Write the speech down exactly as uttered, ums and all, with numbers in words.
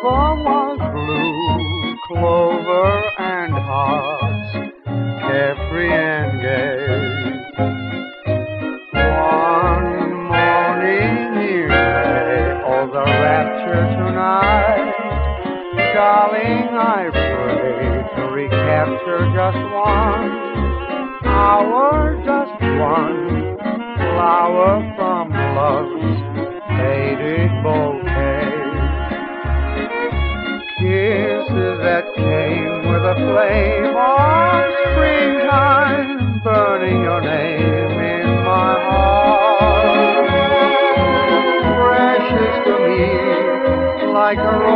welcome was blue, clover and hearts, carefree and gay. One morning near May, oh the rapture tonight, darling, I pray to recapture just one hour, just one flower from love's faded bouquet. Kisses that came with a flame of springtime, burning your name in my heart. Precious to me, like a rose